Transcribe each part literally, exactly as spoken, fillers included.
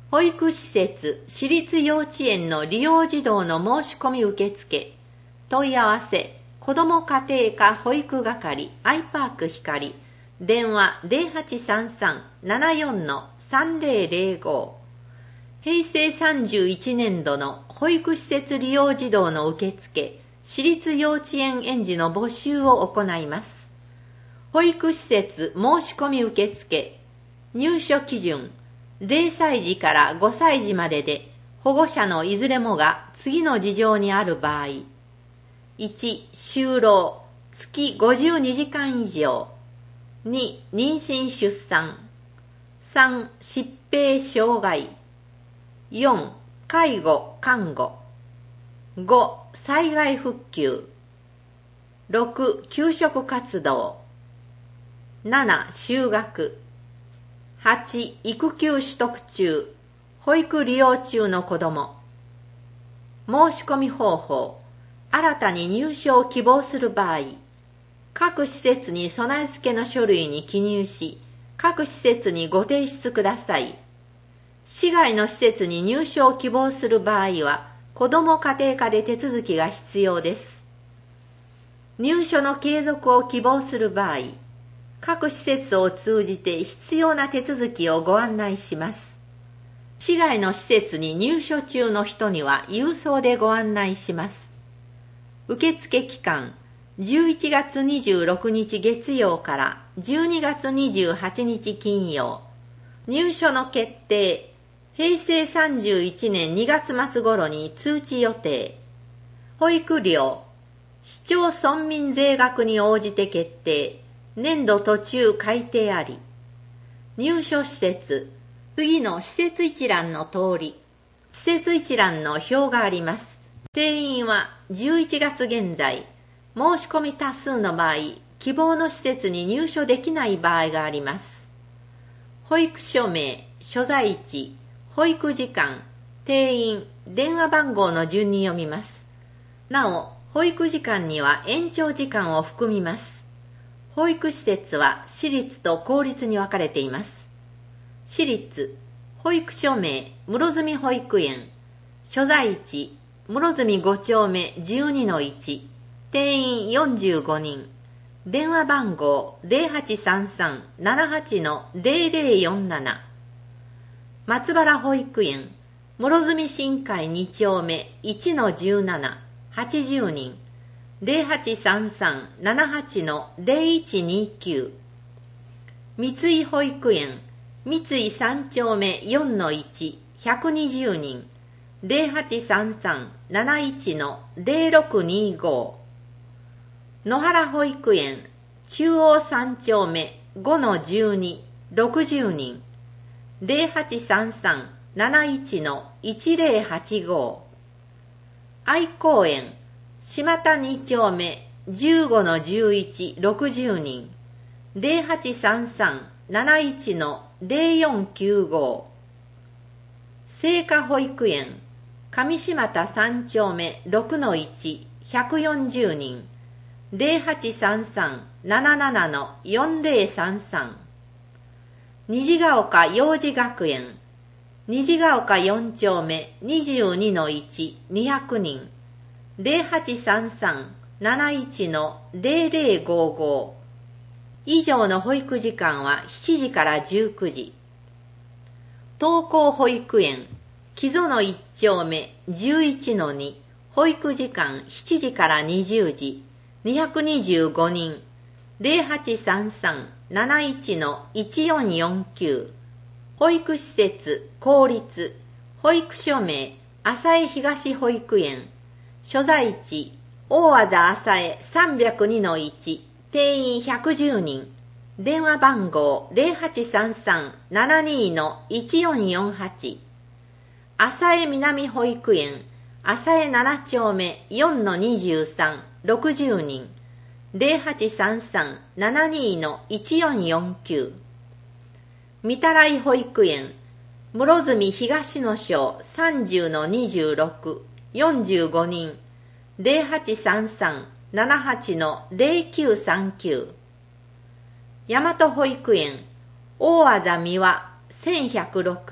保育施設、私立幼稚園の利用児童の申し込み受付、問い合わせ、子ども家庭科保育係、アイパーク光、電話 ゼロはちさんさん ななよん さんぜろぜろご。平成さんじゅういちねん度の保育施設利用児童の受付、私立幼稚園園児の募集を行います。保育施設申し込み受付、入所基準、ゼロさい児からごさい児までで、保護者のいずれもが次の事情にある場合。いち、就労、月ごじゅうにじかん以上。に、妊娠出産。さん、疾病障害。よん、介護看護。ご、災害復旧。ろく、給食活動。なな、就学。はち、育休取得中、保育利用中の子ども。申し込み方法。新たに入所を希望する場合、各施設に備え付けの書類に記入し、各施設にご提出ください。市外の施設に入所を希望する場合は、子ども家庭科で手続きが必要です。入所の継続を希望する場合、各施設を通じて必要な手続きをご案内します。市外の施設に入所中の人には郵送でご案内します。受付期間、じゅういちがつにじゅうろくにち月曜からじゅうにがつにじゅうはちにち金曜。入所の決定、平成さんじゅういちねんにがつ末頃に通知予定。保育料、市町村民税額に応じて決定。年度途中改定あり。入所施設、次の施設一覧の通り、施設一覧の表があります。定員はじゅういちがつ現在、申し込み多数の場合、希望の施設に入所できない場合があります。保育所名、所在地、保育時間、定員、電話番号の順に読みます。なお、保育時間には延長時間を含みます。保育施設は私立と公立に分かれています。私立、保育所名、室積保育園、所在地、室積ごちょうめ じゅうにのいち、定員よんじゅうごにん、電話番号 ゼロはちさんさん ななはち ゼロゼロよんなな。松原保育園、室積新海にちょうめ いちのじゅうなな、はちじゅうにん、ゼロはちさんさん ななはち ゼロいちにきゅう。三井保育園、三井三丁目よんのいち、ひゃくにじゅうにん、ゼロはちさんさん なないち ゼロろくにご。野原保育園、中央三丁目ごのじゅうに、ろくじゅうにん、ゼロはちさんさん なないち いちゼロはちご。愛公園、島田にちょうめじゅうごのじゅういち、ろくじゅうにん、ゼロはちさんさん なないち ゼロよんきゅうご。聖華保育園、上島田さんちょうめろくのいち、ひゃくよんじゅうにん、ゼロはちさんさん なななな よんゼロさんさん。虹ヶ丘幼児学園、虹ヶ丘よんちょうめにじゅうにのいち、にひゃくにん、ゼロはちさんさん なないち ゼロゼロごご。以上の保育時間はしちじからじゅうくじ。東光保育園、木曽のいちちょうめじゅういちのに、保育時間しちじからにじゅうじ、にひゃくにじゅうごにん、ゼロはちさんさん なないち いちよんよんきゅう。保育施設、公立、保育所名、浅江東保育園、所在地、大字浅江さんぜろにのいち、定員ひゃくじゅうにん、電話番号 ゼロはちさんさん ななに いちよんよんはち。浅江南保育園、浅江ななちょうめよんのにじゅうさん、ろくじゅうにん、ゼロはちさんさん ななに いちよんよんきゅう。御たらい保育園、室積東野小さんじゅうのにじゅうろく、よんじゅうごにん、ゼロはちさんさん ななはち ゼロきゅうさんきゅう。大和保育園、大字三輪せんひゃくろく、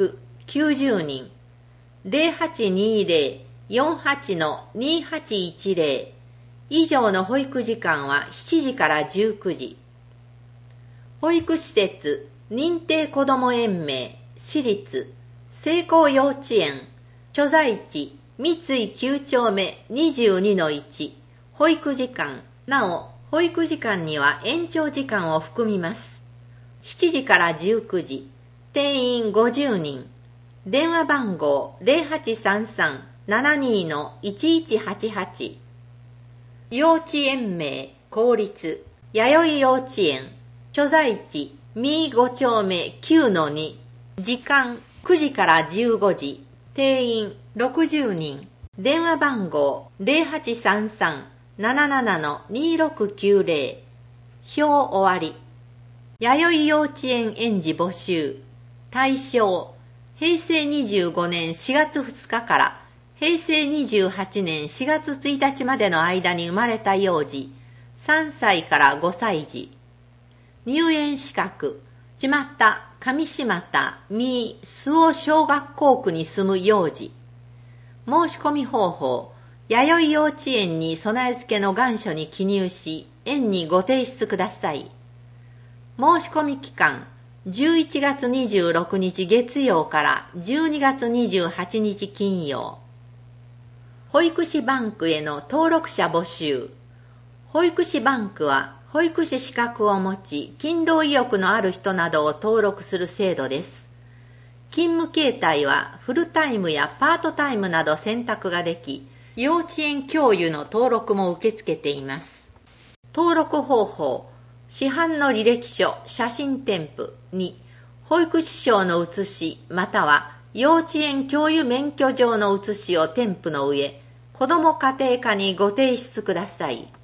きゅうじゅうにん。ゼロはちにーゼロ よんはち にはちいちゼロ。以上の保育時間はしちじからじゅうくじ。保育施設、認定こども園名、私立、聖光幼稚園、所在地、三井きゅう丁目 にじゅうにのいち。保育時間、なお、保育時間には延長時間を含みます。しちじからじゅうくじ。定員ごじゅうにん。電話番号 ゼロはちさんさん ななにー いちいちはちはち。幼稚園名、公立、弥生幼稚園、所在地、三井ご丁目 きゅうのに。時間、くじからじゅうごじ。定員、ろくじゅうにん。電話番号 ゼロはちさんさん なななな にろくきゅうゼロ。表終わり。弥生幼稚園園児募集。対象、へいせいにじゅうごねんしがつふつかからへいせいにじゅうはちねんしがつついたちまでの間に生まれた幼児、さんさいからごさい児。入園資格、ちまた上島田三周防小学校区に住む幼児。申し込み方法、弥生幼稚園に備え付けの願書に記入し、園にご提出ください。申し込み期間、じゅういちがつにじゅうろくにち月曜からじゅうにがつにじゅうはちにち金曜。保育士バンクへの登録者募集。保育士バンクは保育士資格を持ち、勤労意欲のある人などを登録する制度です。勤務形態はフルタイムやパートタイムなど選択ができ、幼稚園教諭の登録も受け付けています。登録方法、市販の履歴書、写真添付に、保育士証の写し、または幼稚園教諭免許状の写しを添付の上、子ども家庭課にご提出ください。